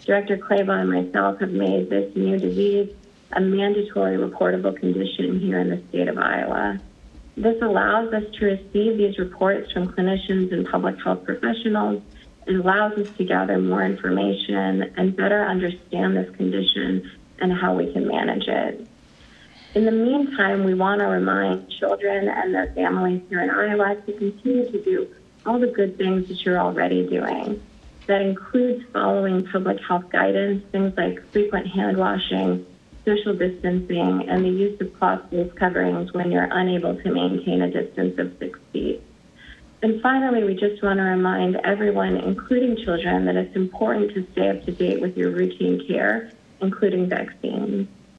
Director Claiborne and myself have made this new disease a mandatory reportable condition here in the state of Iowa. This allows us to receive these reports from clinicians and public health professionals and allows us to gather more information and better understand this condition and how we can manage it. In the meantime, we want to remind children and their families here in Iowa to continue to do all the good things that you're already doing. That includes following public health guidance, things like frequent hand washing, social distancing, and the use of cloth face coverings when you're unable to maintain a distance of 6 feet. And finally, we just want to remind everyone, including children, that it's important to stay up to date with your routine care, including vaccines.